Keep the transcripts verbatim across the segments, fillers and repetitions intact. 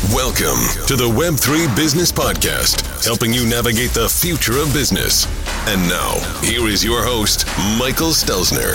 Welcome to the Web three Business Podcast, helping you navigate the future of business. And now, here is your host, Michael Stelzner.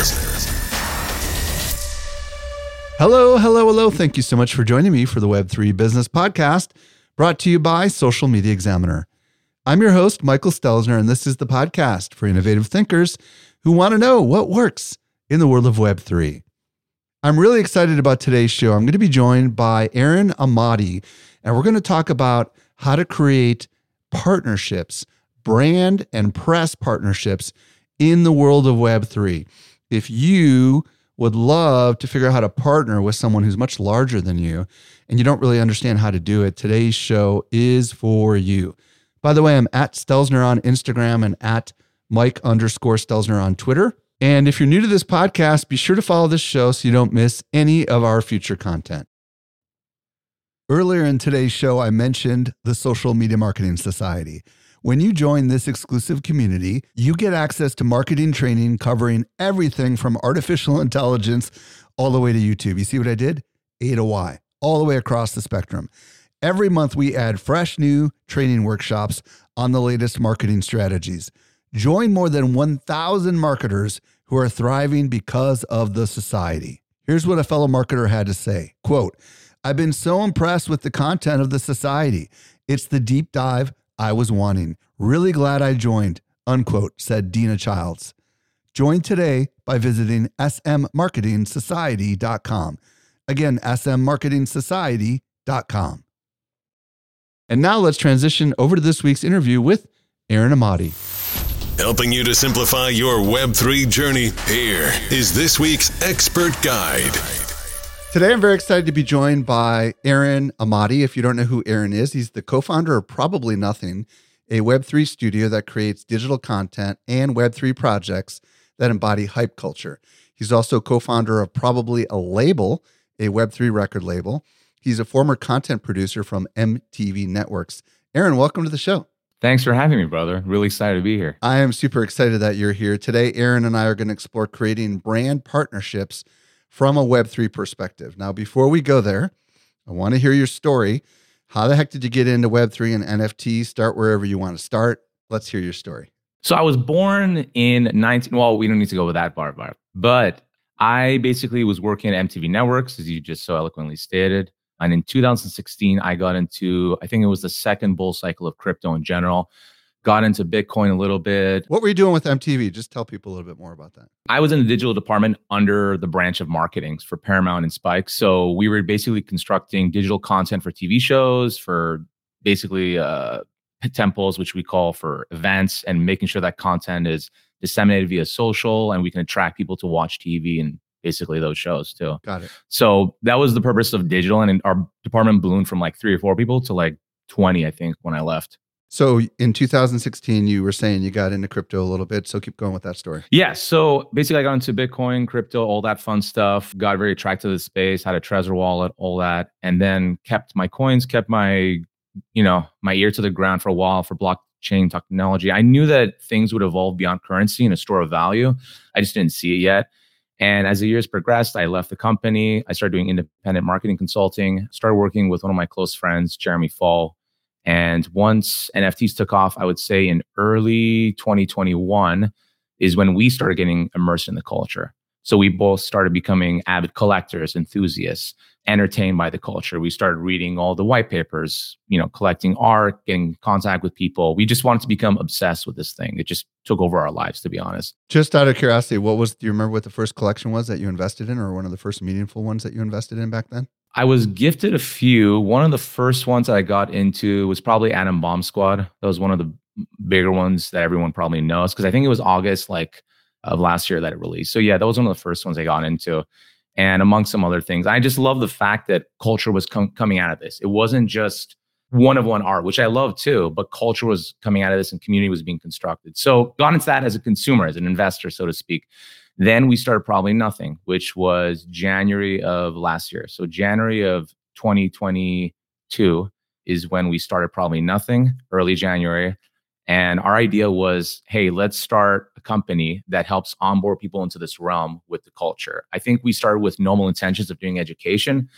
Hello, hello, hello. Thank you so much for joining me for the Web three Business Podcast, brought to you by Social Media Examiner. I'm your host, Michael Stelzner, and this is the podcast for innovative thinkers who want to know what works in the world of Web three. I'm really excited about today's show. I'm going to be joined by Aaron Amati, and we're going to talk about how to create partnerships, brand and press partnerships in the world of Web three. If you would love to figure out how to partner with someone who's much larger than you, and you don't really understand how to do it, today's show is for you. By the way, I'm at Stelzner on Instagram and at Mike underscore Stelzner on Twitter. And if you're new to this podcast, be sure to follow this show so you don't miss any of our future content. Earlier in today's show, I mentioned the Social Media Marketing Society. When you join this exclusive community, you get access to marketing training covering everything from artificial intelligence all the way to YouTube. You see what I did? A to Y, all the way across the spectrum. Every month, we add fresh new training workshops on the latest marketing strategies. Join more than one thousand marketers who are thriving because of the society. Here's what a fellow marketer had to say. Quote, "I've been so impressed with the content of the society. It's the deep dive I was wanting. Really glad I joined," unquote, said Dina Childs. Join today by visiting s m marketing society dot com. Again, s m marketing society dot com. And now let's transition over to this week's interview with Aaron Amati. Helping you to simplify your Web three journey, here is this week's expert guide. Today, I'm very excited to be joined by Aaron Amati. If you don't know who Aaron is, he's the co-founder of Probably Nothing, a Web three studio that creates digital content and Web three projects that embody hype culture. He's also co-founder of Probably a Label, a Web three record label. He's a former content producer from M T V Networks. Aaron, welcome to the show. Thanks for having me, brother. Really excited to be here. I am super excited that you're here. Today, Aaron and I are going to explore creating brand partnerships from a Web three perspective. Now, before we go there, I want to hear your story. How the heck did you get into Web three and N F T? Start wherever you want to start. Let's hear your story. So I was born in nineteen, well, we don't need to go with that part, but I basically was working at M T V Networks, as you just so eloquently stated. And in two thousand sixteen, I got into, I think it was the second bull cycle of crypto in general. Got into Bitcoin a little bit. What were you doing with M T V? Just tell people a little bit more about that. I was in the digital department under the branch of marketing for Paramount and Spike. So we were basically constructing digital content for T V shows, for basically uh, temples, which we call for events, and making sure that content is disseminated via social and we can attract people to watch T V and basically those shows too. Got it. So that was the purpose of digital. And our department ballooned from like three or four people to like twenty, I think, when I left. So in two thousand sixteen, you were saying you got into crypto a little bit. So keep going with that story. Yeah. So basically I got into Bitcoin, crypto, all that fun stuff, got very attracted to the space, had a Trezor wallet, all that, and then kept my coins, kept my, you know, my ear to the ground for a while for blockchain technology. I knew that things would evolve beyond currency and a store of value. I just didn't see it yet. And as the years progressed, I left the company. I started doing independent marketing consulting, started working with one of my close friends, Jeremy Fall. And once N F Ts took off, I would say in early twenty twenty-one is when we started getting immersed in the culture. So we both started becoming avid collectors, enthusiasts, entertained by the culture. We started reading all the white papers, you know, collecting art, getting in contact with people. We just wanted to become obsessed with this thing. It just took over our lives, to be honest. Just out of curiosity, what was, do you remember what the first collection was that you invested in, or one of the first meaningful ones that you invested in back then? I was gifted a few. One of the first ones that I got into was probably Atom Bomb Squad. That was one of the bigger ones that everyone probably knows, because I think it was August like of last year that it released. So yeah, that was one of the first ones I got into. And among some other things, I just love the fact that culture was com- coming out of this. It wasn't just one of one art, which I love too, but culture was coming out of this and community was being constructed. So got into that as a consumer, as an investor, so to speak. Then we started Probably Nothing, which was January of last year. So January of twenty twenty-two is when we started Probably Nothing, early January. And our idea was, hey, let's start a company that helps onboard people into this realm with the culture. I think we started with noble intentions of doing education.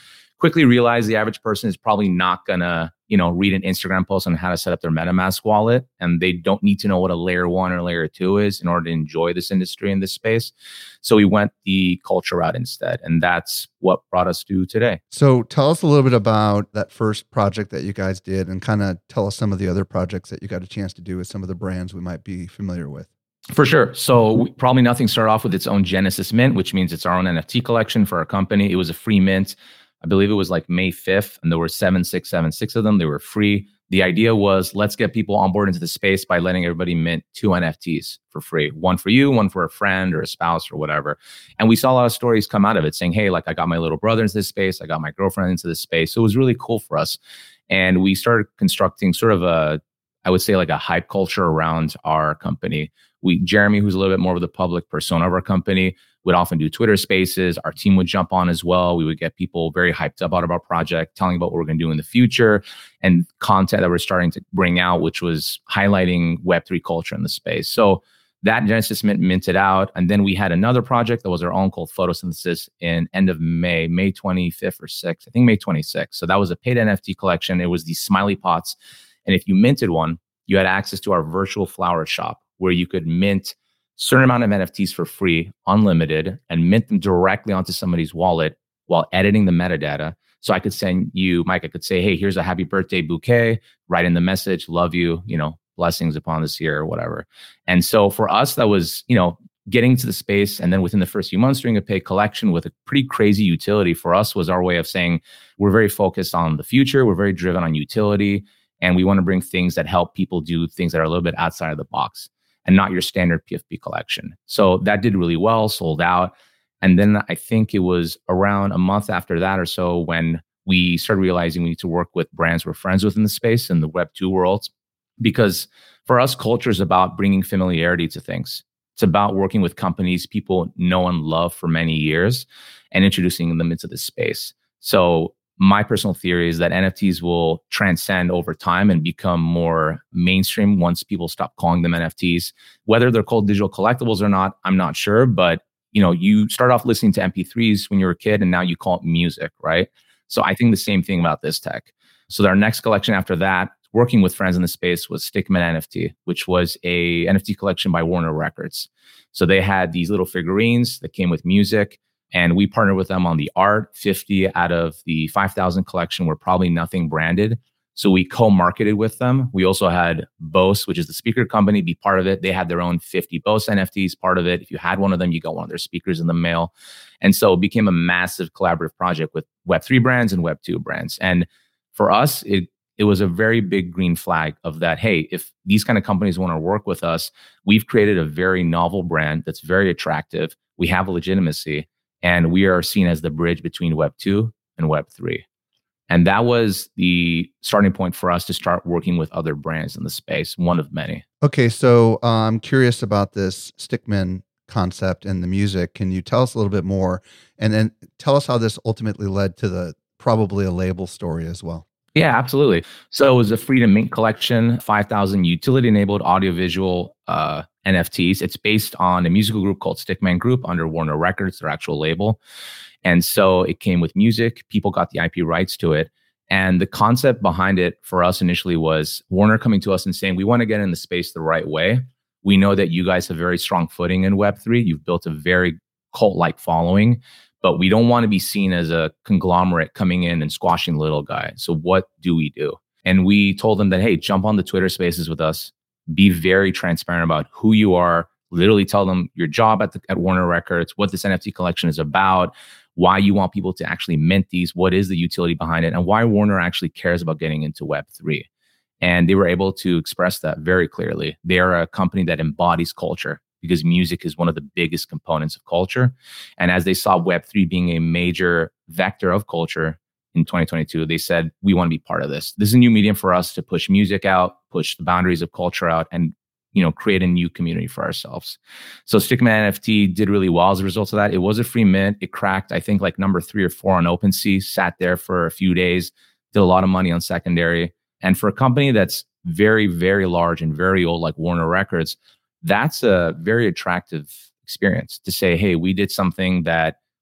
quickly realized the average person is probably not gonna, you know, read an Instagram post on how to set up their MetaMask wallet, and they don't need to know what a layer one or layer two is in order to enjoy this industry in this space. So we went the culture route instead, and that's what brought us to today. So tell us a little bit about that first project that you guys did, and kind of tell us some of the other projects that you got a chance to do with some of the brands we might be familiar with. For sure. So we, probably nothing started off with its own Genesis mint, which means it's our own N F T collection for our company. It was a free mint. I believe it was like May fifth, and there were seven six seven six of them. They were free. The idea was, let's get people on board into the space by letting everybody mint two N F Ts for free. One for you, one for a friend or a spouse or whatever. And we saw a lot of stories come out of it saying, hey, like I got my little brother into this space. I got my girlfriend into this space. So it was really cool for us. And we started constructing sort of a, I would say like a hype culture around our company. We, Jeremy, who's a little bit more of the public persona of our company, would often do Twitter spaces. Our team would jump on as well. We would get people very hyped up out of our project, telling about what we're going to do in the future, and content that we're starting to bring out, which was highlighting Web three culture in the space. So that Genesis Mint minted out. And then we had another project that was our own called Photosynthesis in end of May, May twenty-fifth or sixth, I think May twenty-sixth. So that was a paid N F T collection. It was these smiley pots. And if you minted one, you had access to our virtual flower shop where you could mint certain amount of N F Ts for free, unlimited, and mint them directly onto somebody's wallet while editing the metadata. So I could send you, Mike, I could say, hey, here's a happy birthday bouquet, write in the message, love you, you know, blessings upon this year or whatever. And so for us, that was, you know, getting to the space. And then within the first few months doing a paid collection with a pretty crazy utility for us was our way of saying, we're very focused on the future. We're very driven on utility. And we want to bring things that help people do things that are a little bit outside of the box and not your standard P F P collection. So that did really well, sold out. And then I think it was around a month after that or so when we started realizing we need to work with brands we're friends with in the space in the Web two world. Because for us, culture is about bringing familiarity to things. It's about working with companies people know and love for many years and introducing them into this space. So my personal theory is that N F Ts will transcend over time and become more mainstream once people stop calling them N F Ts. Whether they're called digital collectibles or not, I'm not sure. But you know, you start off listening to M P threes when you were a kid, and now you call it music, right? So I think the same thing about this tech. So our next collection after that, working with friends in the space, was Stickman N F T, which was a N F T collection by Warner Records. So they had these little figurines that came with music. And we partnered with them on the art. fifty out of the five thousand collection were probably nothing branded. So we co-marketed with them. We also had Bose, which is the speaker company, be part of it. They had their own fifty Bose N F Ts part of it. If you had one of them, you got one of their speakers in the mail. And so it became a massive collaborative project with Web three brands and Web two brands. And for us, it it was a very big green flag of that, hey, if these kind of companies want to work with us, we've created a very novel brand that's very attractive. We have a legitimacy. And we are seen as the bridge between Web two and Web three. And that was the starting point for us to start working with other brands in the space, one of many. Okay, so uh, I'm curious about this Stickman concept and the music. Can you tell us a little bit more? And then tell us how this ultimately led to the probably a label story as well. Yeah, absolutely. So it was a free to mint collection, five thousand utility-enabled audiovisual uh, N F Ts. It's based on a musical group called Stickman Group under Warner Records, their actual label. And so it came with music. People got the I P rights to it. And the concept behind it for us initially was Warner coming to us and saying, we want to get in the space the right way. We know that you guys have very strong footing in Web three. You've built a very cult-like following, but we don't want to be seen as a conglomerate coming in and squashing the little guy. So what do we do? And we told them that, hey, jump on the Twitter spaces with us. Be very transparent about who you are. Literally tell them your job at, the, at Warner Records, what this N F T collection is about, why you want people to actually mint these, what is the utility behind it, and why Warner actually cares about getting into Web three. And they were able to express that very clearly. They are a company that embodies culture because music is one of the biggest components of culture. And as they saw Web three being a major vector of culture in twenty twenty-two, they said, we want to be part of this. This is a new medium for us to push music out, push the boundaries of culture out, and you know, create a new community for ourselves. So Stickman N F T did really well as a result of that. It was a free mint. It cracked, I think, like number three or four on OpenSea, sat there for a few days, did a lot of money on secondary. And for a company that's very, very large and very old like Warner Records, that's a very attractive experience to say, hey, we did something that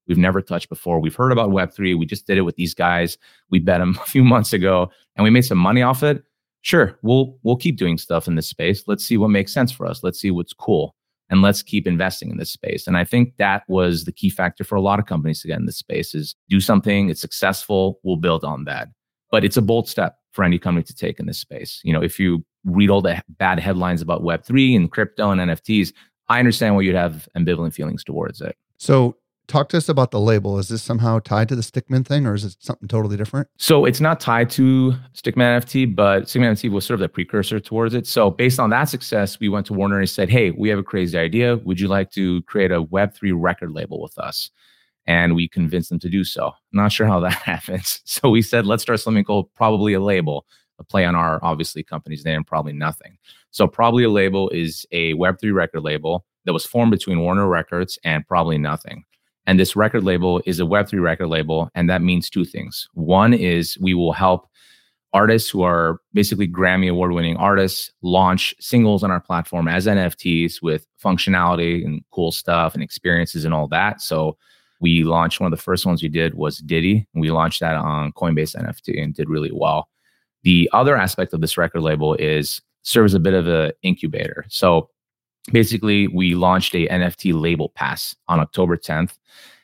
we've never touched before. We've heard about Web three. We just did it with these guys. We bet them a few months ago and we made some money off it. Sure, we'll we'll keep doing stuff in this space. Let's see what makes sense for us. Let's see what's cool. And let's keep investing in this space. And I think that was the key factor for a lot of companies to get in this space is do something, it's successful, we'll build on that. But it's a bold step for any company to take in this space. You know, if you read all the bad headlines about Web three and crypto and N F Ts, I understand why you'd have ambivalent feelings towards it. So talk to us about the label. Is this somehow tied to the Stickman thing or is it something totally different? So it's not tied to Stickman N F T, but Stickman N F T was sort of the precursor towards it. So based on that success, we went to Warner and said, hey, we have a crazy idea. Would you like to create a Web three record label with us? And we convinced them to do so. Not sure how that happens. So we said, let's start something called Probably a Label, a play on our, obviously, company's name, Probably Nothing. So Probably a Label is a Web three record label that was formed between Warner Records and Probably Nothing. And this record label is a Web three record label. And that means two things. One is we will help artists who are basically Grammy award-winning artists launch singles on our platform as N F Ts with functionality and cool stuff and experiences and all that. So we launched, one of the first ones we did was Diddy. We launched that on Coinbase N F T and did really well. The other aspect of this record label is serves a bit of an incubator. So basically, we launched a N F T label pass on October tenth.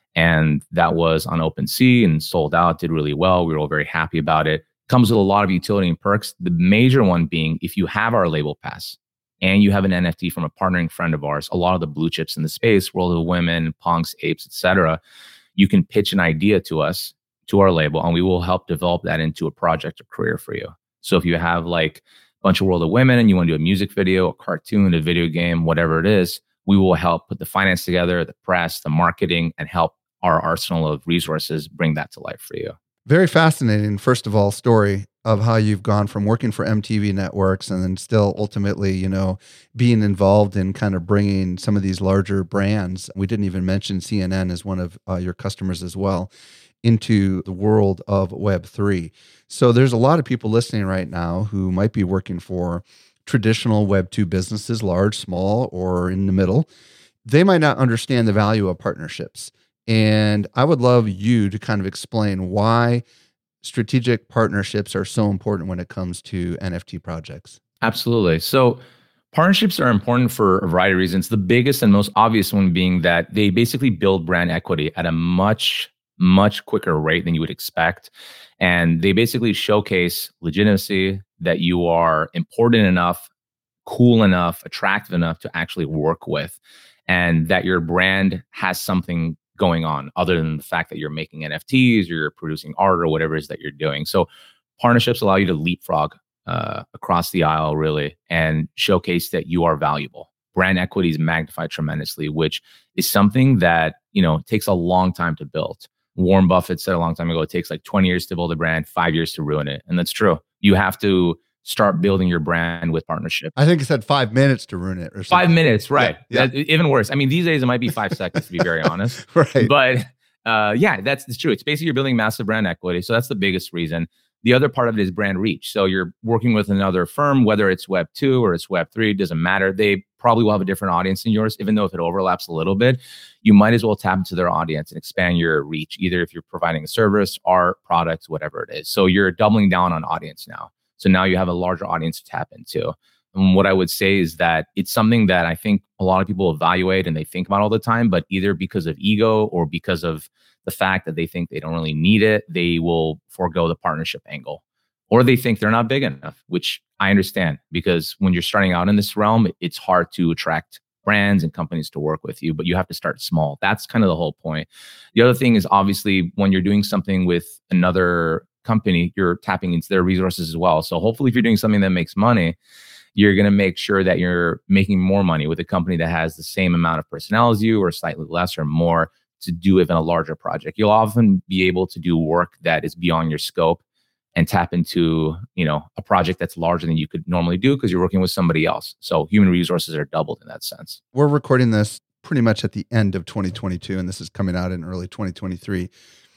And that was on OpenSea and sold out, did really well. We were all very happy about it. Comes with a lot of utility and perks. The major one being, if you have our label pass and you have an N F T from a partnering friend of ours, a lot of the blue chips in the space, World of Women, Punks, Apes, et cetera, you can pitch an idea to us, to our label, and we will help develop that into a project or career for you. So if you have like a bunch of World of Women and you want to do a music video, a cartoon, a video game, whatever it is, we will help put the finance together, the press, the marketing, and help our arsenal of resources bring that to life for you. Very fascinating, first of all, story of how you've gone from working for M T V networks and then still ultimately, you know, being involved in kind of bringing some of these larger brands. We didn't even mention C N N as one of uh, your customers as well, into the world of Web three. So there's a lot of people listening right now who might be working for traditional Web two businesses, large, small, or in the middle. They might not understand the value of partnerships. And I would love you to kind of explain why strategic partnerships are so important when it comes to N F T projects. Absolutely. So partnerships are important for a variety of reasons. The biggest and most obvious one being that they basically build brand equity at a much, much quicker rate than you would expect. And they basically showcase legitimacy, that you are important enough, cool enough, attractive enough to actually work with, and that your brand has something going on other than the fact that you're making N F Ts or you're producing art or whatever it is that you're doing. So partnerships allow you to leapfrog uh, across the aisle, really, and showcase that you are valuable. Brand equity is magnified tremendously, which is something that, you know, takes a long time to build. Warren Buffett said a long time ago, it takes like twenty years to build a brand, five years to ruin it. And that's true. You have to start building your brand with partnerships. I think he said five minutes to ruin it. Or something. Five minutes, right. Yeah, yeah. That, even worse. I mean, these days it might be five seconds, to be very honest. Right. But uh, yeah, that's it's true. It's basically you're building massive brand equity. So that's the biggest reason. The other part of it is brand reach. So you're working with another firm, whether it's Web two or it's Web three, doesn't matter. They probably will have a different audience than yours, even though if it overlaps a little bit, you might as well tap into their audience and expand your reach, either if you're providing a service, art, products, whatever it is. So you're doubling down on audience now. So now you have a larger audience to tap into. And what I would say is that it's something that I think a lot of people evaluate and they think about all the time, but either because of ego or because of the fact that they think they don't really need it, they will forego the partnership angle. Or they think they're not big enough, which I understand, because when you're starting out in this realm, it's hard to attract brands and companies to work with you, but you have to start small. That's kind of the whole point. The other thing is obviously when you're doing something with another company, you're tapping into their resources as well. So hopefully if you're doing something that makes money, you're going to make sure that you're making more money with a company that has the same amount of personnel as you or slightly less or more to do even a larger project. You'll often be able to do work that is beyond your scope and tap into, you know, a project that's larger than you could normally do because you're working with somebody else. So human resources are doubled in that sense. We're recording this pretty much at the end of twenty twenty-two, and this is coming out in early twenty twenty-three.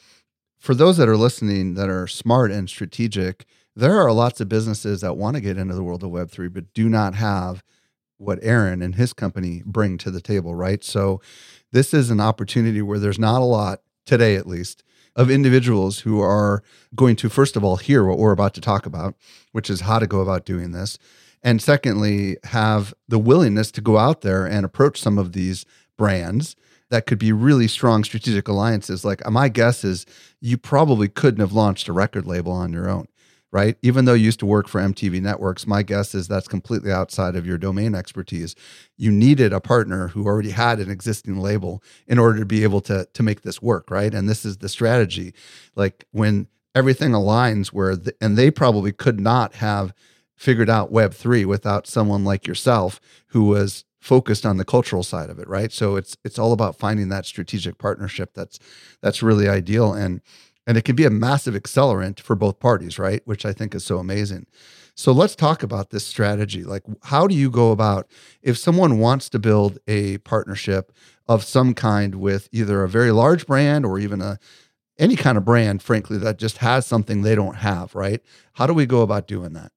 For those that are listening that are smart and strategic, there are lots of businesses that want to get into the world of Web three, but do not have what Aaron and his company bring to the table, right? So this is an opportunity where there's not a lot today at least, of individuals who are going to, first of all, hear what we're about to talk about, which is how to go about doing this. And secondly, have the willingness to go out there and approach some of these brands that could be really strong strategic alliances. Like my guess is you probably couldn't have launched a record label on your own, right? Even though you used to work for M T V Networks, my guess is that's completely outside of your domain expertise. You needed a partner who already had an existing label in order to be able to, to make this work, right? And this is the strategy. Like when everything aligns where, the, and they probably could not have figured out Web three without someone like yourself who was focused on the cultural side of it, right? So it's it's all about finding that strategic partnership that's that's really ideal, and and it can be a massive accelerant for both parties, right? Which I think is so amazing. So let's talk about this strategy. Like, how do you go about if someone wants to build a partnership of some kind with either a very large brand or even a any kind of brand, frankly, that just has something they don't have, right? How do we go about doing that?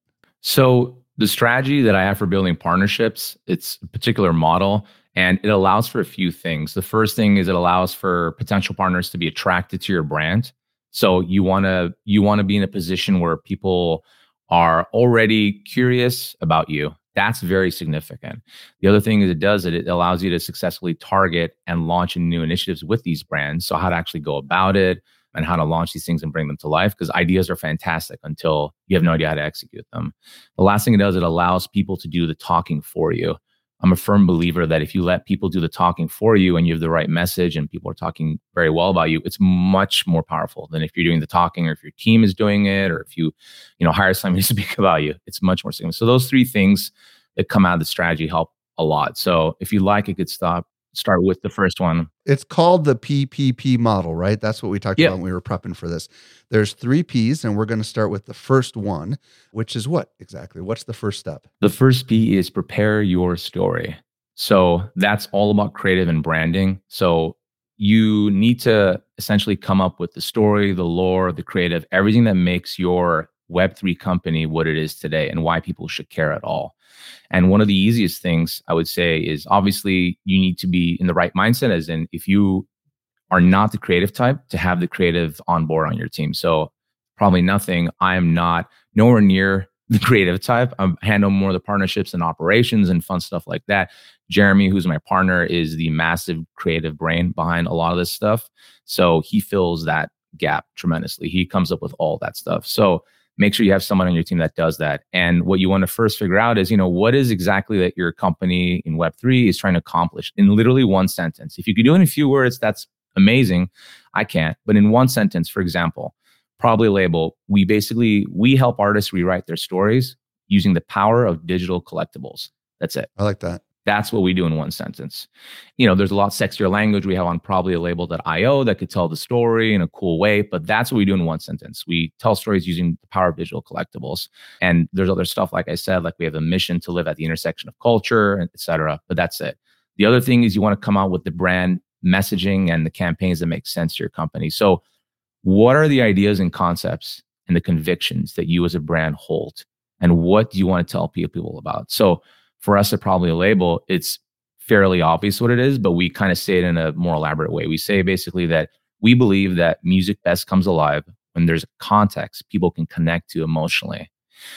So the strategy that I have for building partnerships, it's a particular model, and it allows for a few things. The first thing is it allows for potential partners to be attracted to your brand. So you want to you want to be in a position where people are already curious about you. That's very significant. The other thing is it does it, it allows you to successfully target and launch new initiatives with these brands. So how to actually go about it and how to launch these things and bring them to life, because ideas are fantastic until you have no idea how to execute them. The last thing it does, it allows people to do the talking for you. I'm a firm believer that if you let people do the talking for you and you have the right message and people are talking very well about you, it's much more powerful than if you're doing the talking or if your team is doing it or if you, you know, hire somebody to speak about you. It's much more significant. So those three things that come out of the strategy help a lot. So if you like a good stop, start with the first one. It's called the P P P model, right? That's what we talked Yeah. about when we were prepping for this. There's three P's, and we're going to start with the first one, which is what exactly? What's the first step? The first P is prepare your story. So that's all about creative and branding. So you need to essentially come up with the story, the lore, the creative, everything that makes your Web three company what it is today and why people should care at all. And one of the easiest things I would say is obviously you need to be in the right mindset, as in if you are not the creative type, to have the creative on board on your team. So probably nothing. I am not nowhere near the creative type. I handle more of the partnerships and operations and fun stuff like that. Jeremy, who's my partner, is the massive creative brain behind a lot of this stuff. So he fills that gap tremendously. He comes up with all that stuff. So make sure you have someone on your team that does that. And what you want to first figure out is, you know, what is exactly that your company in Web three is trying to accomplish in literally one sentence. If you could do it in a few words, that's amazing. I can't. But in one sentence, for example, Probably Label, we basically, we help artists rewrite their stories using the power of digital collectibles. That's it. I like that. That's what we do in one sentence. You know, there's a lot sexier language we have on probably label dot io that could tell the story in a cool way, but that's what we do in one sentence. We tell stories using the power of digital collectibles. And there's other stuff, like I said, like we have a mission to live at the intersection of culture, et cetera. But that's it. The other thing is you want to come out with the brand messaging and the campaigns that make sense to your company. So what are the ideas and concepts and the convictions that you as a brand hold? And what do you want to tell people about? So for us at Probably Label, it's fairly obvious what it is, but we kind of say it in a more elaborate way. We say basically that we believe that music best comes alive when there's a context people can connect to emotionally.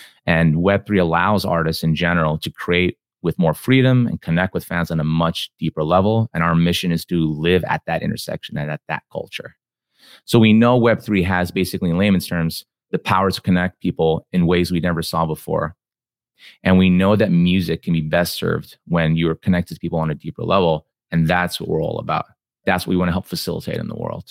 And Web three allows artists in general to create with more freedom and connect with fans on a much deeper level. And our mission is to live at that intersection and at that culture. So we know Web three has basically, in layman's terms, the power to connect people in ways we never saw before. And we know that music can be best served when you're connected to people on a deeper level. And that's what we're all about. That's what we want to help facilitate in the world.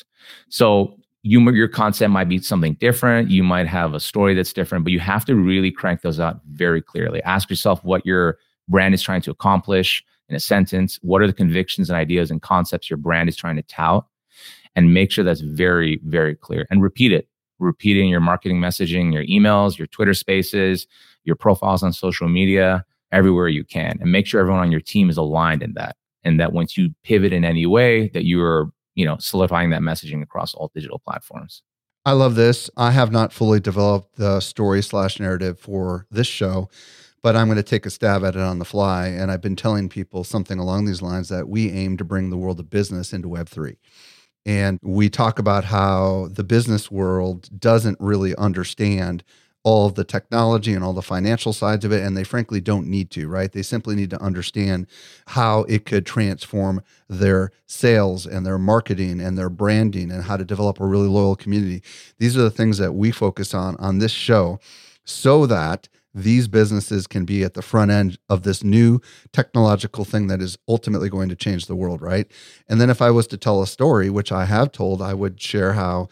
So you, your concept might be something different. You might have a story that's different, but you have to really crank those out very clearly. Ask yourself what your brand is trying to accomplish in a sentence. What are the convictions and ideas and concepts your brand is trying to tout? And make sure that's very, very clear. And repeat it. Repeat it in your marketing messaging, your emails, your Twitter spaces, your profiles on social media, everywhere you can. And make sure everyone on your team is aligned in that. And that once you pivot in any way, that you're, you know, solidifying that messaging across all digital platforms. I love this. I have not fully developed the story slash narrative for this show, but I'm going to take a stab at it on the fly. And I've been telling people something along these lines, that we aim to bring the world of business into Web three. And we talk about how the business world doesn't really understand all of the technology and all the financial sides of it. And they frankly don't need to, right? They simply need to understand how it could transform their sales and their marketing and their branding and how to develop a really loyal community. These are the things that we focus on on this show so that these businesses can be at the front end of this new technological thing that is ultimately going to change the world, right? And then if I was to tell a story, which I have told, I would share how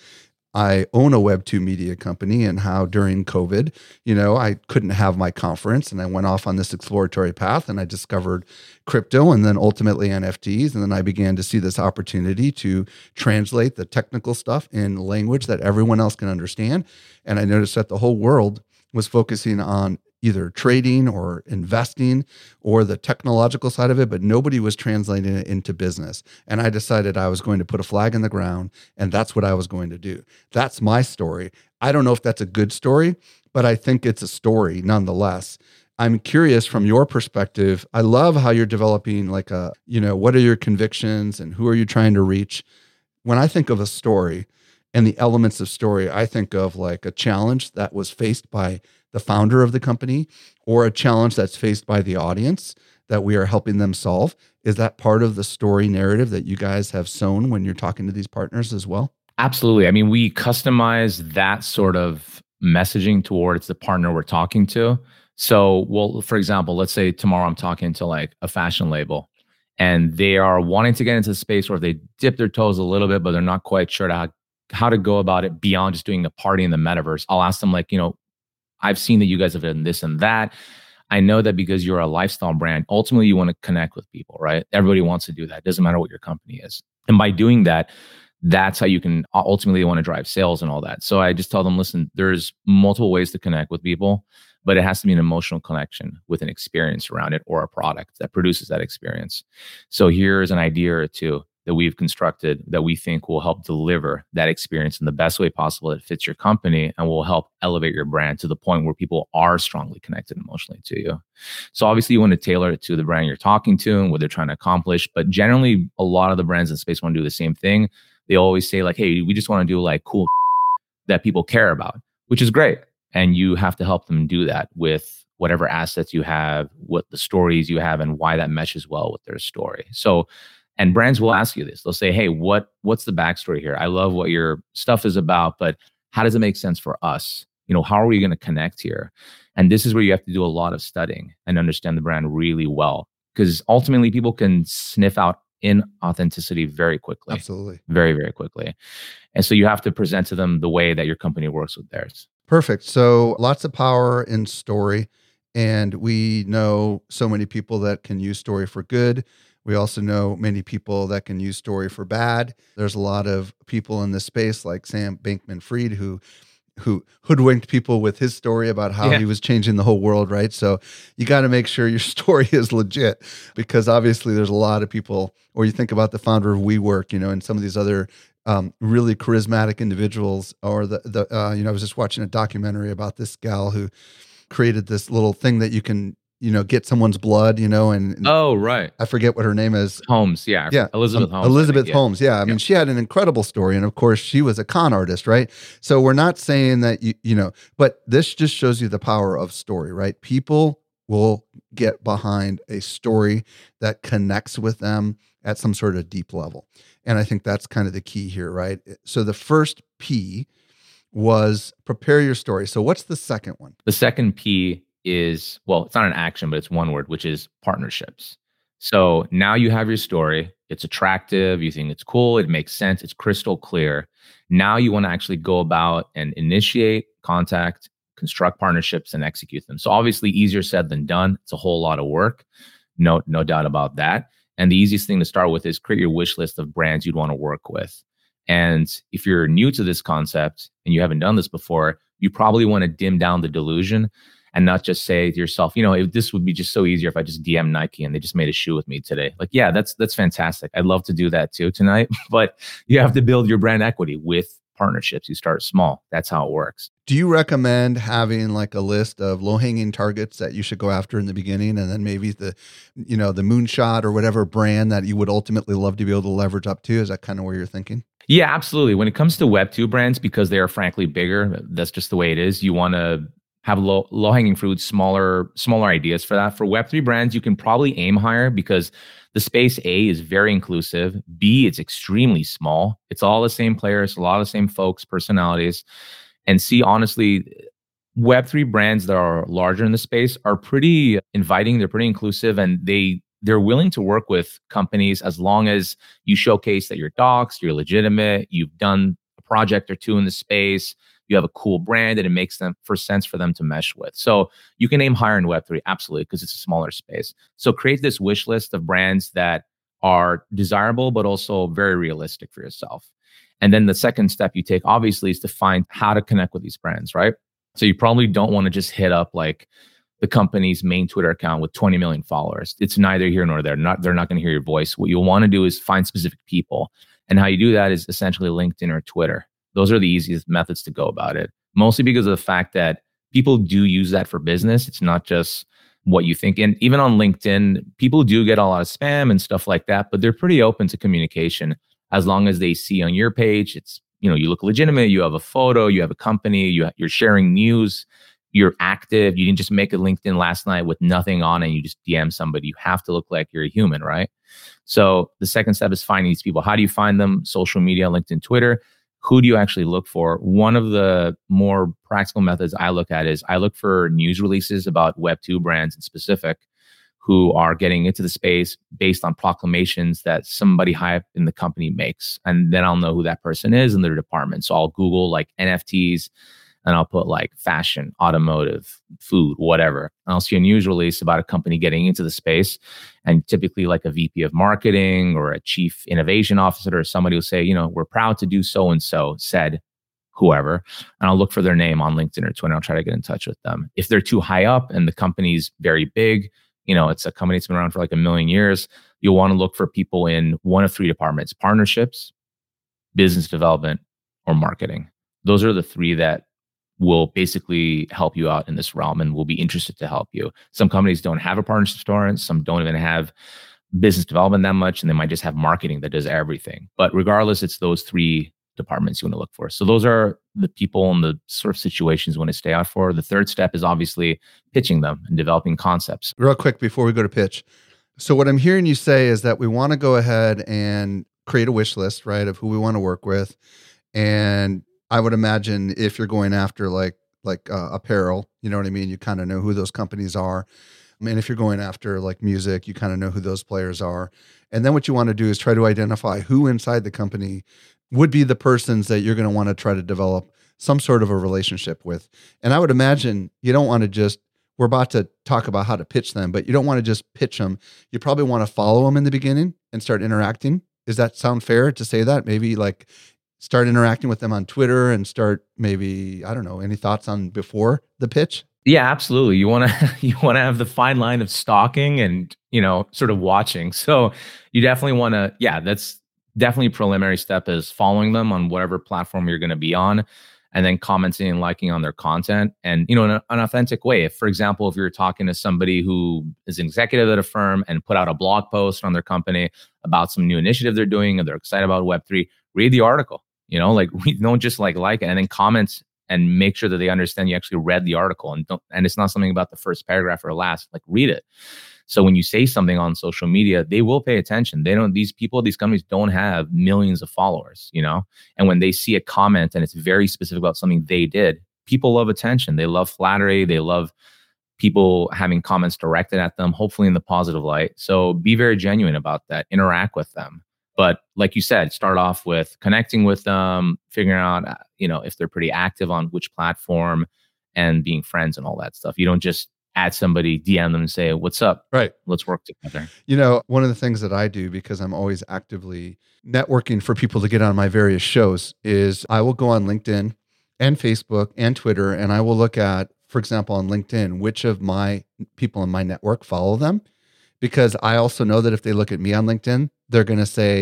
I own a Web two media company and how during COVID, you know, I couldn't have my conference and I went off on this exploratory path and I discovered crypto and then ultimately N F Ts. And then I began to see this opportunity to translate the technical stuff in language that everyone else can understand. And I noticed that the whole world was focusing on either trading or investing or the technological side of it, but nobody was translating it into business. And I decided I was going to put a flag in the ground, and that's what I was going to do. That's my story. I don't know if that's a good story, but I think it's a story nonetheless. I'm curious from your perspective. I love how you're developing like a, you know, what are your convictions and who are you trying to reach? When I think of a story and the elements of story, I think of like a challenge that was faced by the founder of the company or a challenge that's faced by the audience that we are helping them solve. Is that part of the story narrative that you guys have sown when you're talking to these partners as well? Absolutely. I mean, we customize that sort of messaging towards the partner we're talking to. So, well, for example, let's say tomorrow I'm talking to like a fashion label and they are wanting to get into the space where they dip their toes a little bit, but they're not quite sure how, how to go about it beyond just doing the party in the metaverse. I'll ask them like, you know, I've seen that you guys have done this and that. I know that because you're a lifestyle brand, ultimately you want to connect with people, right? Everybody wants to do that. It doesn't matter what your company is. And by doing that, that's how you can ultimately want to drive sales and all that. So I just tell them, listen, there's multiple ways to connect with people, but it has to be an emotional connection with an experience around it or a product that produces that experience. So here's an idea or two that we've constructed that we think will help deliver that experience in the best way possible that fits your company and will help elevate your brand to the point where people are strongly connected emotionally to you. So obviously you want to tailor it to the brand you're talking to and what they're trying to accomplish. But generally, a lot of the brands in the space want to do the same thing. They always say like, hey, we just want to do like cool that people care about, which is great. And you have to help them do that with whatever assets you have, what the stories you have, and why that meshes well with their story. So, and brands will ask you this. They'll say, hey, what what's the backstory here? I love what your stuff is about, but how does it make sense for us? You know, how are we going to connect here? And this is where you have to do a lot of studying and understand the brand really well. Because ultimately people can sniff out inauthenticity very quickly. Absolutely. Very, very quickly. And so you have to present to them the way that your company works with theirs. Perfect. So lots of power in story. And we know so many people that can use story for good. We also know many people that can use story for bad. There's a lot of people in this space like Sam Bankman-Fried who who hoodwinked people with his story about how yeah. he was changing the whole world, right? So you got to make sure your story is legit because obviously there's a lot of people, or you think about the founder of WeWork, you know, and some of these other um, really charismatic individuals, or the, the uh, you know, I was just watching a documentary about this gal who created this little thing that you can, you know, get someone's blood, you know, and, and oh, right. I forget what her name is. Holmes. Yeah. Yeah. Elizabeth Holmes. Elizabeth think, yeah. Holmes. Yeah. I mean, yeah. she had an incredible story. And of course she was a con artist, right? So we're not saying that, you, you know, but this just shows you the power of story, right? People will get behind a story that connects with them at some sort of deep level. And I think that's kind of the key here, right? So the first P was prepare your story. So what's the second one? The second P is, well, it's not an action, but it's one word, which is partnerships. So now you have your story. It's attractive. You think it's cool. It makes sense. It's crystal clear. Now you want to actually go about and initiate, contact, construct partnerships, and execute them. So obviously easier said than done. It's a whole lot of work. No, no doubt about that. And the easiest thing to start with is create your wish list of brands you'd want to work with. And if you're new to this concept and you haven't done this before, you probably want to dim down the delusion and not just say to yourself, you know, if this would be just so easier if I just D M Nike and they just made a shoe with me today. Like, yeah, that's that's fantastic. I'd love to do that too tonight. But you have to build your brand equity with partnerships. You start small. That's how it works. Do you recommend having like a list of low-hanging targets that you should go after in the beginning, and then maybe the, you know, the moonshot or whatever brand that you would ultimately love to be able to leverage up to? Is that kind of where you're thinking? Yeah, absolutely. When it comes to Web two brands, because they are frankly bigger, that's just the way it is. You want to have low low hanging fruit, smaller smaller ideas for that. For Web three brands, you can probably aim higher because the space A is very inclusive. B, it's extremely small. It's all the same players, a lot of the same folks, personalities. And C, honestly, Web three brands that are larger in the space are pretty inviting. They're pretty inclusive, and they they're willing to work with companies as long as you showcase that you're docs, you're legitimate, you've done a project or two in the space, you have a cool brand, and it makes them for sense for them to mesh with. So you can aim higher in Web three, absolutely, because it's a smaller space. So create this wish list of brands that are desirable, but also very realistic for yourself. And then the second step you take, obviously, is to find how to connect with these brands, right? So you probably don't want to just hit up like the company's main Twitter account with twenty million followers. It's neither here nor there. Not, they're not going to hear your voice. What you'll want to do is find specific people. And how you do that is essentially LinkedIn or Twitter. Those are the easiest methods to go about it, mostly because of the fact that people do use that for business. It's not just what you think. And even on LinkedIn, people do get a lot of spam and stuff like that, but they're pretty open to communication as long as they see on your page, it's, you know, you look legitimate, you have a photo, you have a company, you, you're sharing news, you're active. You didn't just make a LinkedIn last night with nothing on it and you just D M somebody. You have to look like you're a human, right? So the second step is finding these people. How do you find them? Social media, LinkedIn, Twitter. Who do you actually look for? One of the more practical methods I look at is I look for news releases about Web two brands in specific who are getting into the space based on proclamations that somebody high up in the company makes. And then I'll know who that person is in their department. So I'll Google like N F Ts, and I'll put like fashion, automotive, food, whatever. And I'll see a news release about a company getting into the space. And typically like a V P of marketing or a chief innovation officer or somebody will say, you know, we're proud to do so-and-so, said whoever. And I'll look for their name on LinkedIn or Twitter. I'll try to get in touch with them. If they're too high up and the company's very big, you know, it's a company that's been around for like a million years, you'll want to look for people in one of three departments: partnerships, business development, or marketing. Those are the three that will basically help you out in this realm and will be interested to help you. Some companies don't have a partnership department. Some don't even have business development that much, and they might just have marketing that does everything. But regardless, it's those three departments you want to look for. So those are the people and the sort of situations you want to stay out for. The third step is obviously pitching them and developing concepts. Real quick before we go to pitch. So what I'm hearing you say is that we want to go ahead and create a wish list, right, of who we want to work with. And I would imagine if you're going after like like uh, apparel, you know what I mean? You kind of know who those companies are. I mean, if you're going after like music, you kind of know who those players are. And then what you want to do is try to identify who inside the company would be the persons that you're going to want to try to develop some sort of a relationship with. And I would imagine you don't want to just, we're about to talk about how to pitch them, but you don't want to just pitch them. You probably want to follow them in the beginning and start interacting. Does that sound fair to say that? Maybe like start interacting with them on Twitter and start maybe, I don't know, any thoughts on before the pitch? Yeah, absolutely. You want to you want to have the fine line of stalking and, you know, sort of watching. So you definitely want to, yeah, that's definitely a preliminary step is following them on whatever platform you're going to be on, and then commenting and liking on their content, and, you know, in a, an authentic way. If, for example, if you're talking to somebody who is an executive at a firm and put out a blog post on their company about some new initiative they're doing and they're excited about Web three, read the article. You know, like we don't just like like it, and then comment and make sure that they understand you actually read the article, and don't, and it's not something about the first paragraph or last, like read it. So when you say something on social media, they will pay attention. They don't, these people, these companies don't have millions of followers, you know, and when they see a comment and it's very specific about something they did, people love attention. They love flattery. They love people having comments directed at them, hopefully in the positive light. So be very genuine about that. Interact with them. But like you said, start off with connecting with them, figuring out, you know, if they're pretty active on which platform, and being friends and all that stuff. You don't just add somebody, D M them and say, what's up? Right. Let's work together. You know, one of the things that I do, because I'm always actively networking for people to get on my various shows, is I will go on LinkedIn and Facebook and Twitter, and I will look at, for example, on LinkedIn, which of my people in my network follow them. Because I also know that if they look at me on LinkedIn, they're going to say,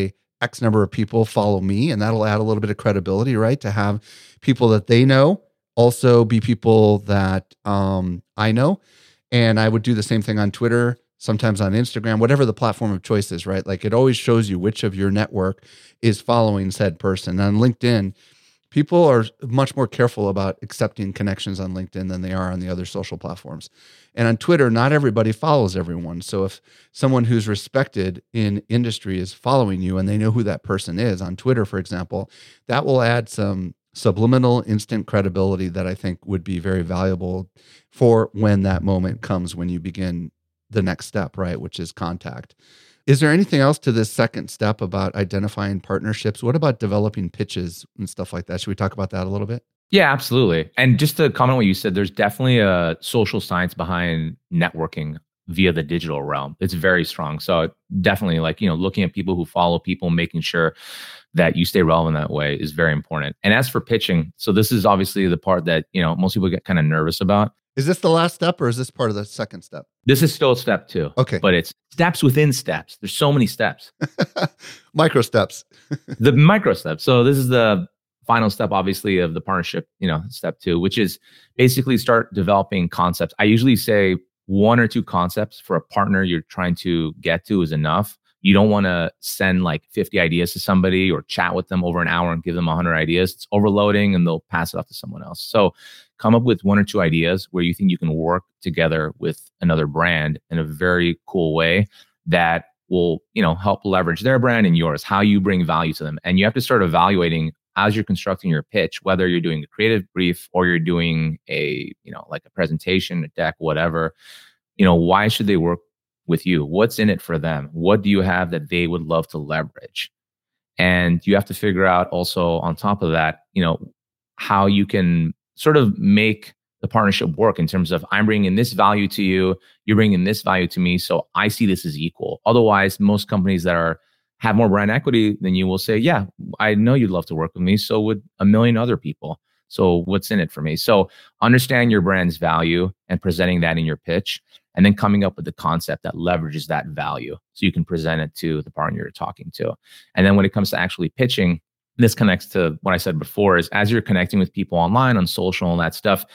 X number of people follow me, and that'll add a little bit of credibility, right? To have people that they know also be people that um, I know. And I would do the same thing on Twitter, sometimes on Instagram, whatever the platform of choice is, right? Like it always shows you which of your network is following said person. On LinkedIn, people are much more careful about accepting connections on LinkedIn than they are on the other social platforms. And on Twitter, not everybody follows everyone. So if someone who's respected in industry is following you and they know who that person is on Twitter, for example, that will add some subliminal instant credibility that I think would be very valuable for when that moment comes when you begin the next step, right? Which is contact. Is there anything else to this second step about identifying partnerships? What about developing pitches and stuff like that? Should we talk about that a little bit? Yeah, absolutely. And just to comment on what you said, there's definitely a social science behind networking via the digital realm. It's very strong. So definitely like, you know, looking at people who follow people, making sure that you stay relevant that way is very important. And as for pitching, so this is obviously the part that, you know, most people get kind of nervous about. Is this the last step or is this part of the second step? This is still step two. Okay. But it's steps within steps. There's so many steps. Micro steps. The micro steps. So this is the final step, obviously, of the partnership, you know, step two, which is basically start developing concepts. I usually say one or two concepts for a partner you're trying to get to is enough. You don't want to send like fifty ideas to somebody or chat with them over an hour and give them one hundred ideas. It's overloading and they'll pass it off to someone else. So come up with one or two ideas where you think you can work together with another brand in a very cool way that will, you know, help leverage their brand and yours, how you bring value to them. And you have to start evaluating as you're constructing your pitch, whether you're doing a creative brief or you're doing a, you know, like a presentation, a deck, whatever, you know, why should they work with you? What's in it for them? What do you have that they would love to leverage? And you have to figure out also on top of that, you know, how you can sort of make the partnership work in terms of I'm bringing this value to you, you're bringing this value to me. So I see this as equal. Otherwise, most companies that are have more brand equity than you will say, yeah, I know you'd love to work with me. So would a million other people. So what's in it for me? So understand your brand's value and presenting that in your pitch, and then coming up with the concept that leverages that value so you can present it to the partner you're talking to. And then when it comes to actually pitching, this connects to what I said before, is as you're connecting with people online, on social and that stuff,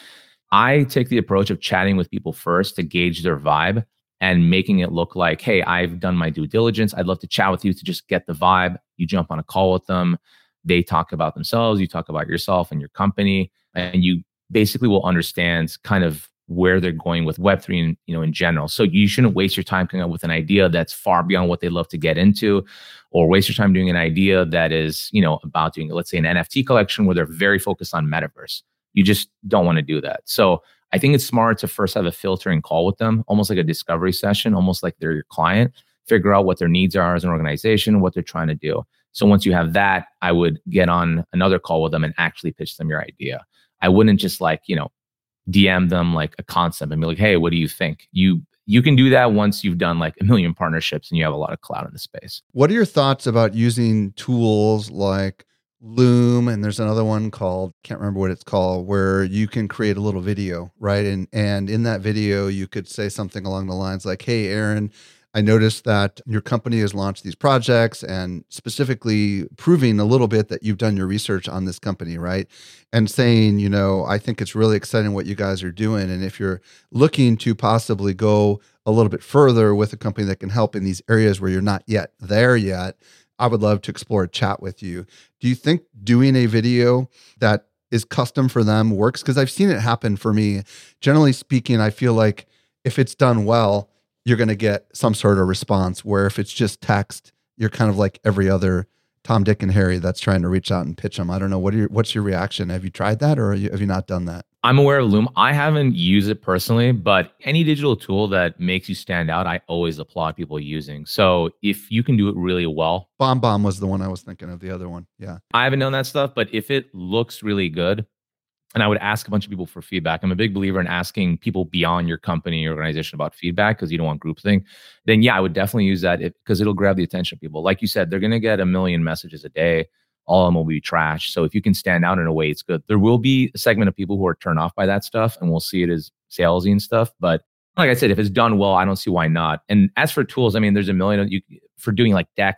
I take the approach of chatting with people first to gauge their vibe and making it look like, hey, I've done my due diligence. I'd love to chat with you to just get the vibe. You jump on a call with them. They talk about themselves. You talk about yourself and your company, and you basically will understand kind of where they're going with Web three in, you know, in general. So you shouldn't waste your time coming up with an idea that's far beyond what they love to get into, or waste your time doing an idea that is, you know, about doing, let's say, an N F T collection where they're very focused on metaverse. You just don't want to do that. So I think it's smart to first have a filtering call with them, almost like a discovery session, almost like they're your client, figure out what their needs are as an organization, what they're trying to do. So once you have that, I would get on another call with them and actually pitch them your idea. I wouldn't just like, you know, D M them like a concept and be like, hey, what do you think? You you can do that once you've done like a million partnerships and you have a lot of clout in the space. What are your thoughts about using tools like Loom, and there's another one called, can't remember what it's called, where you can create a little video, right? And and in that video, you could say something along the lines like, hey, Aaron, I noticed that your company has launched these projects, and specifically proving a little bit that you've done your research on this company, right? And saying, you know, I think it's really exciting what you guys are doing. And if you're looking to possibly go a little bit further with a company that can help in these areas where you're not yet there yet, I would love to explore a chat with you. Do you think doing a video that is custom for them works? Because I've seen it happen for me. Generally speaking, I feel like if it's done well, you're going to get some sort of response, where if it's just text, you're kind of like every other Tom, Dick, and Harry that's trying to reach out and pitch them. I don't know. What are your, what's your reaction? Have you tried that, or have you not done that? I'm aware of Loom. I haven't used it personally, but any digital tool that makes you stand out, I always applaud people using. So if you can do it really well. BombBomb was the one I was thinking of, the other one. Yeah. I haven't done that stuff, but if it looks really good, and I would ask a bunch of people for feedback. I'm a big believer in asking people beyond your company or organization about feedback because you don't want groupthink. Then yeah, I would definitely use that because it'll grab the attention of people. Like you said, they're going to get a million messages a day. All of them will be trash. So if you can stand out in a way, it's good. There will be a segment of people who are turned off by that stuff, and we'll see it as salesy and stuff. But like I said, if it's done well, I don't see why not. And as for tools, I mean, there's a million of you for doing like decks. I'm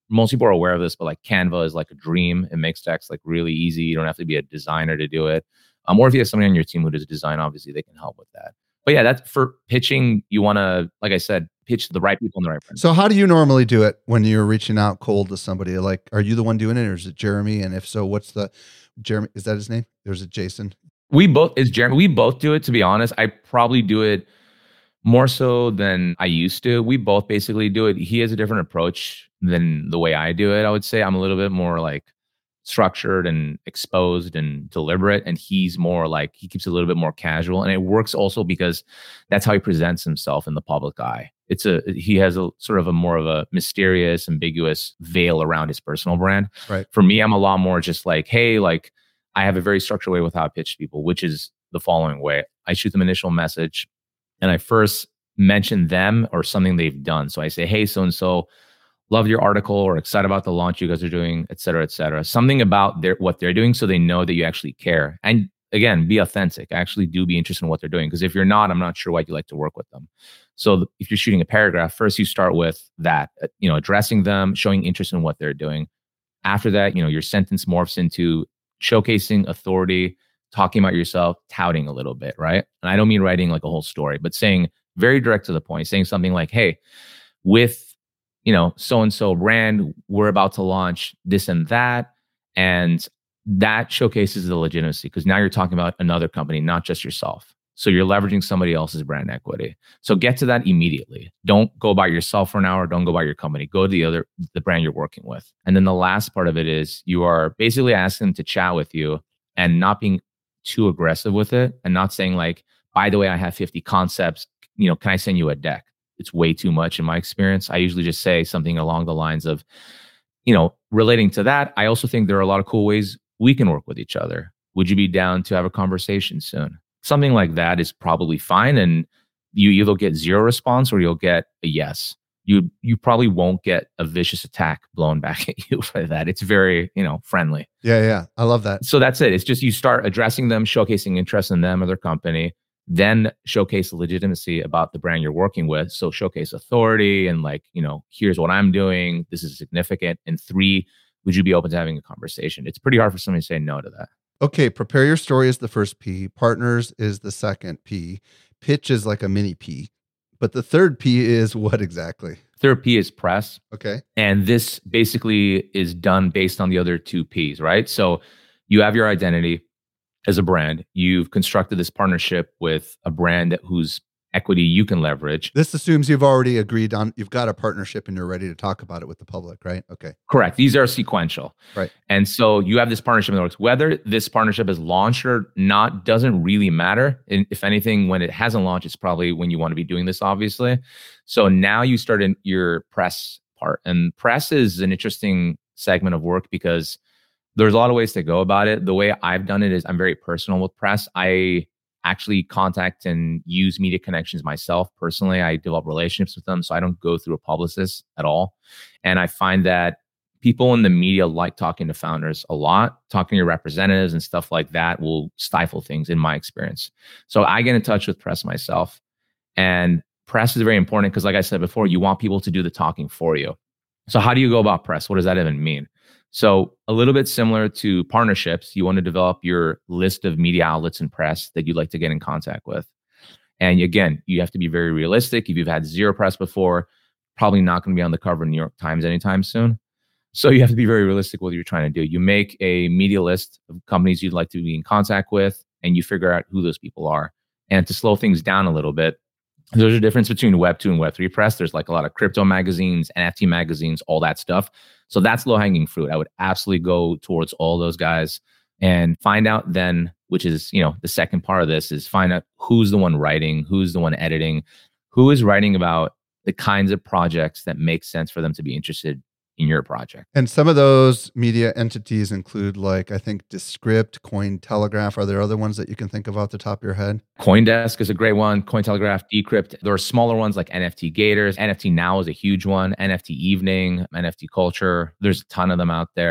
most people are aware of this, but like Canva is like a dream. It makes text like really easy. You don't have to be a designer to do it. Um, or if you have somebody on your team who does design, obviously they can help with that. But yeah, that's for pitching. You want to, like I said, pitch the right people in the right brand. So how do you normally do it when you're reaching out cold to somebody? Like, are you the one doing it, or is it Jeremy? And if so, what's the Jeremy? Is that his name? Or is it Jason? We both, is Jeremy, we both do it, to be honest. I probably do it more so than I used to. We both basically do it. He has a different approach than the way I do it. I would say I'm a little bit more like structured and exposed and deliberate. And he's more like, he keeps it a little bit more casual. And it works also because that's how he presents himself in the public eye. It's a, he has a sort of a more of a mysterious, ambiguous veil around his personal brand. Right. For me, I'm a lot more just like, hey, like, I have a very structured way with how I pitch people, which is the following way. I shoot them initial message and I first mention them or something they've done. So I say, hey, so-and-so, love your article or excited about the launch you guys are doing, et cetera, et cetera. Something about their what they're doing so they know that you actually care. And again, be authentic. Actually do be interested in what they're doing. Because if you're not, I'm not sure why you like to work with them. So if you're shooting a paragraph, first you start with that, you know, addressing them, showing interest in what they're doing. After that, you know, your sentence morphs into showcasing authority, talking about yourself, touting a little bit, right? And I don't mean writing like a whole story, but saying very direct to the point, saying something like, hey, with, you know, so-and-so brand, we're about to launch this and that. And that showcases the legitimacy because now you're talking about another company, not just yourself. So you're leveraging somebody else's brand equity. So get to that immediately. Don't go by yourself for an hour. Don't go by your company. Go to the other, the brand you're working with. And then the last part of it is you are basically asking them to chat with you and not being too aggressive with it and not saying like, by the way, I have fifty concepts. You know, can I send you a deck? It's way too much in my experience. I usually just say something along the lines of, you know, relating to that. I also think there are a lot of cool ways we can work with each other. Would you be down to have a conversation soon? Something like that is probably fine. And you either get zero response or you'll get a yes. You you probably won't get a vicious attack blown back at you for that. It's very, you know, friendly. Yeah, yeah. I love that. So that's it. It's just you start addressing them, showcasing interest in them or their company, then showcase the legitimacy about the brand you're working with. So showcase authority and like, you know, here's what I'm doing. This is significant. And three, would you be open to having a conversation? It's pretty hard for somebody to say no to that. Okay, prepare your story is the first P. Partners is the second P. Pitch is like a mini P. But the third P is what exactly? Third P is press. Okay. And this basically is done based on the other two Ps, right? So you have your identity as a brand. You've constructed this partnership with a brand that whose equity you can leverage. This assumes you've already agreed on, you've got a partnership and you're ready to talk about it with the public, right? Okay. Correct. These are sequential. Right. And so you have this partnership in the works. Whether this partnership is launched or not doesn't really matter. And if anything, when it hasn't launched, it's probably when you want to be doing this, obviously. So now you start in your press part. And press is an interesting segment of work because there's a lot of ways to go about it. The way I've done it is I'm very personal with press. I actually contact and use media connections myself personally. I develop relationships with them, so I don't go through a publicist at all. And I find that people in the media like talking to founders a lot. Talking to your representatives and stuff like that will stifle things in my experience. So I get in touch with press myself. And press is very important because, like I said before, you want people to do the talking for you. So how do you go about press? What does that even mean? So a little bit similar to partnerships, you want to develop your list of media outlets and press that you'd like to get in contact with. And again, you have to be very realistic. If you've had zero press before, probably not going to be on the cover of New York Times anytime soon. So you have to be very realistic with what you're trying to do. You make a media list of companies you'd like to be in contact with, and you figure out who those people are. And to slow things down a little bit, there's a difference between Web two and Web three press. There's like a lot of crypto magazines, N F T magazines, all that stuff. So that's low-hanging fruit. I would absolutely go towards all those guys and find out then, which is, you know, the second part of this is find out who's the one writing, who's the one editing, who is writing about the kinds of projects that make sense for them to be interested in your project. And some of those media entities include, like, I think Descript, Cointelegraph. Are there other ones that you can think of off the top of your head? CoinDesk is a great one. Cointelegraph, Decrypt. There are smaller ones like N F T Gators. N F T Now is a huge one. N F T Evening, N F T Culture. There's a ton of them out there.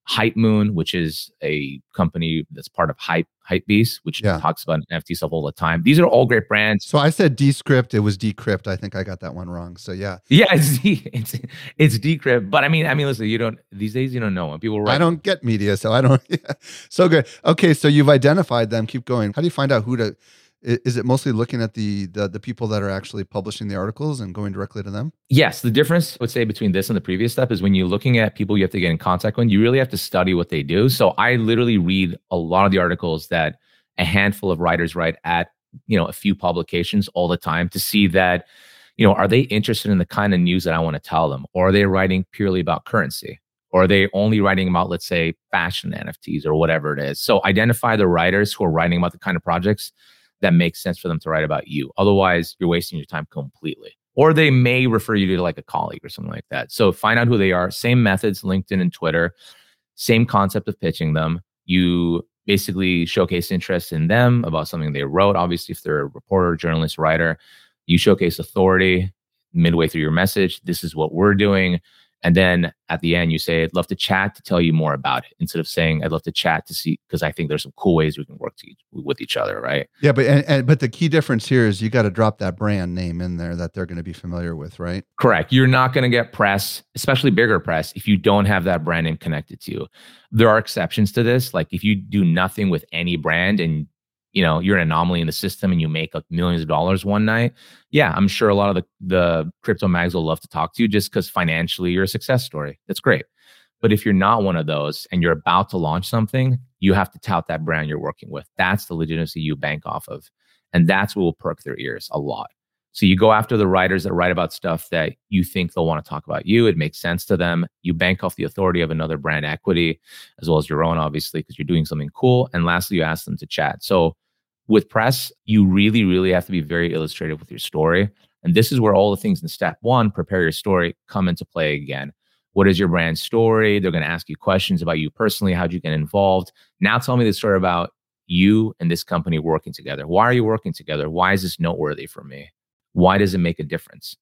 Hype Moon, which is a company that's part of Hype Hypebeast, which Yeah. talks about N F T stuff all the time. These are all great brands. So I said Descript. It was Decrypt. I think I got that one wrong. So yeah. Yeah, it's de- it's it's Decrypt. But I mean, I mean, listen, you don't these days you don't know when people write. I don't get media, so I don't. Yeah. So good. Okay, so you've identified them. Keep going. How do you find out who to? i- Is it mostly looking at the the the people that are actually publishing the articles and going directly to them? Yes, the difference I would say between this and the previous step is when you're looking at people you have to get in contact with, you really have to study what they do. So I literally read a lot of the articles that a handful of writers write at, you know, a few publications all the time to see that, you know, are they interested in the kind of news that I want to tell them? Or are they writing purely about currency? Or are they only writing about, let's say, fashion N F Ts or whatever it is? So identify the writers who are writing about the kind of projects that make sense for them to write about you. Otherwise, you're wasting your time completely. Or they may refer you to like a colleague or something like that. So find out who they are. Same methods, LinkedIn and Twitter. Same concept of pitching them. You basically showcase interest in them about something they wrote. Obviously, if they're a reporter, journalist, writer, you showcase authority midway through your message. This is what we're doing. And then at the end, you say, I'd love to chat to tell you more about it. Instead of saying, I'd love to chat to see, because I think there's some cool ways we can work to, with each other, right? Yeah, but and, and but the key difference here is you got to drop that brand name in there that they're going to be familiar with, right? Correct. You're not going to get press, especially bigger press, if you don't have that brand name connected to you. There are exceptions to this. Like if you do nothing with any brand and you know you're an anomaly in the system and you make like millions of dollars one night, yeah, I'm sure a lot of the, the crypto mags will love to talk to you just because financially you're a success story. That's great. But if you're not one of those and you're about to launch something, you have to tout that brand you're working with. That's the legitimacy you bank off of. And that's what will perk their ears a lot. So you go after the writers that write about stuff that you think they'll want to talk about you. It makes sense to them. You bank off the authority of another brand equity, as well as your own, obviously, because you're doing something cool. And lastly, you ask them to chat. So with press, you really, really have to be very illustrative with your story. And this is where all the things in step one, prepare your story, come into play again. What is your brand story? They're going to ask you questions about you personally. How'd you get involved? Now tell me the story about you and this company working together. Why are you working together? Why is this noteworthy for me? Why does it make a difference?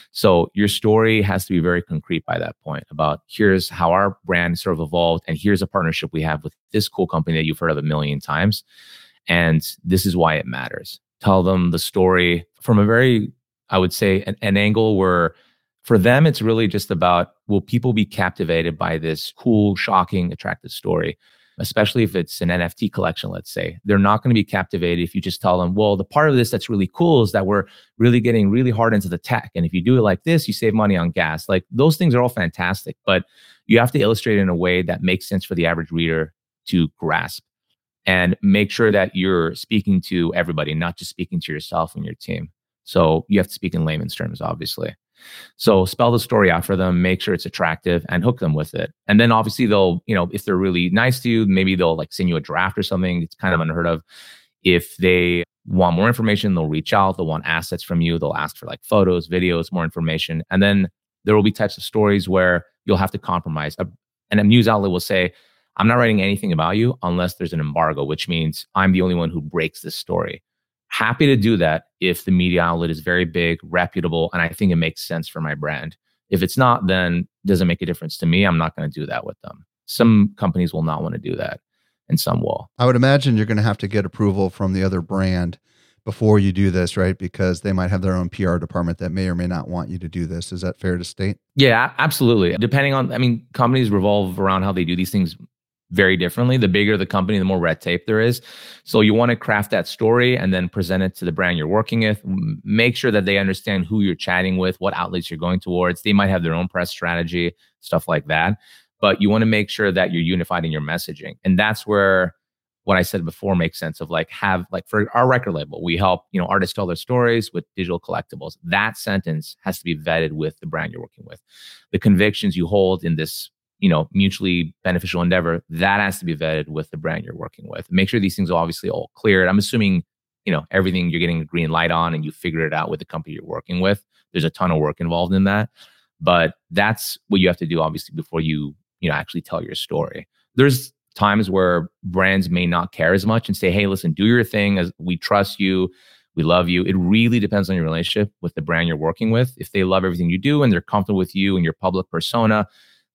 So your story has to be very concrete by that point about here's how our brand sort of evolved and here's a partnership we have with this cool company that you've heard of a million times. And this is why it matters. Tell them the story from a very, I would say, an, an angle where for them, it's really just about, will people be captivated by this cool, shocking, attractive story? Especially if it's an N F T collection, let's say. They're not going to be captivated if you just tell them, well, the part of this that's really cool is that we're really getting really hard into the tech. And if you do it like this, you save money on gas. Like those things are all fantastic, but you have to illustrate it in a way that makes sense for the average reader to grasp. And make sure that you're speaking to everybody, not just speaking to yourself and your team. So you have to speak in layman's terms, obviously. So spell the story out for them, make sure it's attractive and hook them with it. And then obviously they'll, you know, if they're really nice to you, maybe they'll like send you a draft or something. It's kind of unheard of. If they want more information, they'll reach out. They'll want assets from you. They'll ask for like photos, videos, more information. And then there will be types of stories where you'll have to compromise. And a news outlet will say, I'm not writing anything about you unless there's an embargo, which means I'm the only one who breaks this story. Happy to do that if the media outlet is very big, reputable, and I think it makes sense for my brand. If it's not, then it doesn't make a difference to me. I'm not going to do that with them. Some companies will not want to do that, and some will. I would imagine you're going to have to get approval from the other brand before you do this, right? Because they might have their own P R department that may or may not want you to do this. Is that fair to state? Yeah, absolutely. Depending on, I mean, companies revolve around how they do these things very differently. The bigger the company, the more red tape there is. So you want to craft that story and then present it to the brand you're working with. Make sure that they understand who you're chatting with, what outlets you're going towards. They might have their own press strategy, stuff like that. But you want to make sure that you're unified in your messaging. And that's where what I said before makes sense of like have, like for our record label, we help, you know, artists tell their stories with digital collectibles. That sentence has to be vetted with the brand you're working with. The convictions you hold in this, you know, mutually beneficial endeavor, that has to be vetted with the brand you're working with. Make sure these things are obviously all cleared. I'm assuming, you know, everything you're getting a green light on and you figure it out with the company you're working with. There's a ton of work involved in that, but that's what you have to do obviously before you, you know, actually tell your story. There's times where brands may not care as much and say, hey, listen, do your thing, as we trust you. We love you. It really depends on your relationship with the brand you're working with. If they love everything you do and they're comfortable with you and your public persona,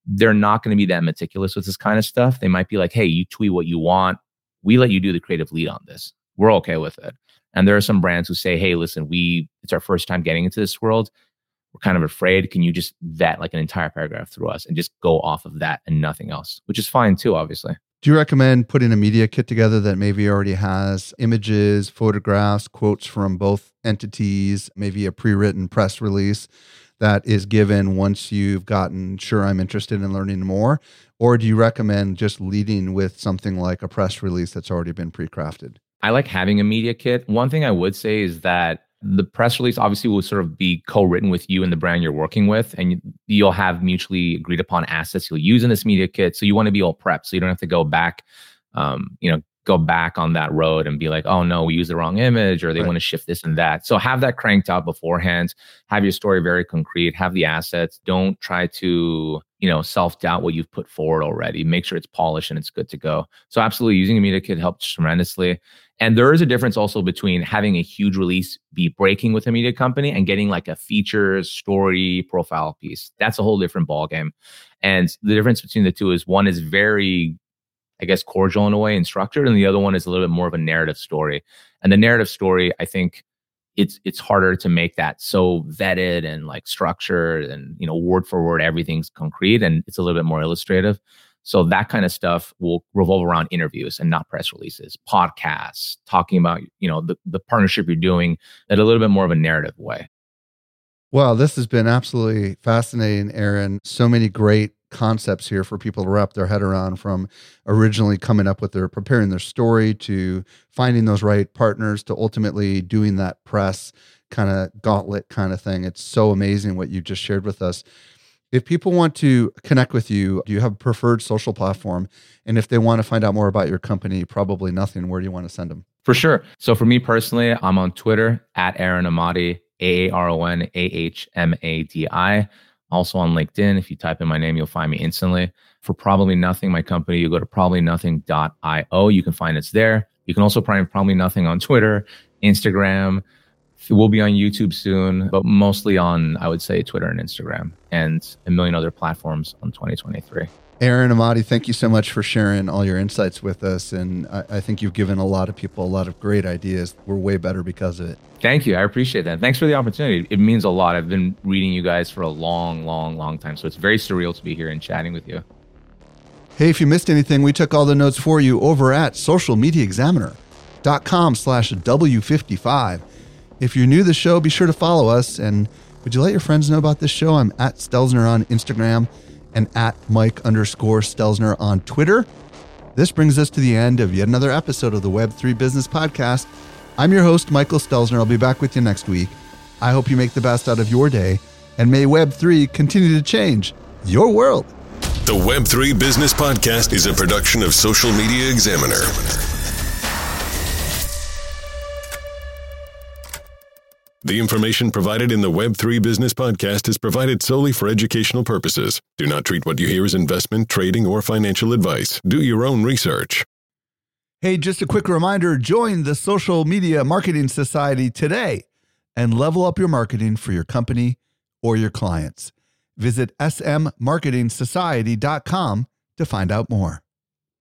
they're not going to be that meticulous with this kind of stuff. They might be like, hey, you tweet what you want. We let you do the creative lead on this. We're okay with it. And there are some brands who say, hey, listen, we it's our first time getting into this world. We're kind of afraid. Can you just vet like an entire paragraph through us and just go off of that and nothing else, which is fine too, obviously. Do you recommend putting a media kit together that maybe already has images, photographs, quotes from both entities, maybe a pre-written press release that is given once you've gotten, sure, I'm interested in learning more? Or do you recommend just leading with something like a press release that's already been pre-crafted? I like having a media kit. One thing I would say is that the press release obviously will sort of be co-written with you and the brand you're working with, and you'll have mutually agreed upon assets you'll use in this media kit. So you want to be all prepped, so you don't have to go back, um, you know, go back on that road and be like, oh no, we used the wrong image, or they right. want to shift this and that. So have that cranked out beforehand. Have your story very concrete. Have the assets. Don't try to, you know, self-doubt what you've put forward already. Make sure it's polished and it's good to go. So absolutely, using a media kit helps tremendously. And there is a difference also between having a huge release be breaking with a media company and getting like a features, story, profile piece. That's a whole different ballgame. And the difference between the two is one is very, I guess, cordial in a way and structured, and the other one is a little bit more of a narrative story. And the narrative story, I think it's it's harder to make that so vetted and like structured and, you know, word for word, everything's concrete, and it's a little bit more illustrative. So that kind of stuff will revolve around interviews and not press releases, podcasts, talking about, you know, the, the partnership you're doing in a little bit more of a narrative way. Well, this has been absolutely fascinating, Aaron. So many great concepts here for people to wrap their head around, from originally coming up with their, preparing their story, to finding those right partners, to ultimately doing that press kind of gauntlet kind of thing. It's so amazing what you just shared with us. If people want to connect with you, do you have a preferred social platform? And if they want to find out more about your company, probably nothing, where do you want to send them? For sure. So for me personally, I'm on Twitter at Aaron Ahmadi, A A R O N A H M A D I. Also on LinkedIn. If you type in my name, you'll find me instantly. For Probably Nothing, my company, you go to probably nothing dot io. You can find us there. You can also find Probably Nothing on Twitter, Instagram. We'll be on YouTube soon, but mostly on, I would say, Twitter and Instagram, and a million other platforms on twenty twenty-three. Aaron Ahmadi, thank you so much for sharing all your insights with us. And I, I think you've given a lot of people a lot of great ideas. We're way better because of it. Thank you. I appreciate that. Thanks for the opportunity. It means a lot. I've been reading you guys for a long, long, long time. So it's very surreal to be here and chatting with you. Hey, if you missed anything, we took all the notes for you over at social media examiner dot com slash W fifty-five. If you're new to the show, be sure to follow us. And would you let your friends know about this show? I'm at Stelzner on Instagram and at Mike underscore Stelzner on Twitter. This brings us to the end of yet another episode of the Web three Business Podcast. I'm your host, Michael Stelzner. I'll be back with you next week. I hope you make the best out of your day, and may Web three continue to change your world. The Web three Business Podcast is a production of Social Media Examiner. The information provided in the Web three Business Podcast is provided solely for educational purposes. Do not treat what you hear as investment, trading, or financial advice. Do your own research. Hey, just a quick reminder, join the Social Media Marketing Society today and level up your marketing for your company or your clients. Visit s m marketing society dot com to find out more.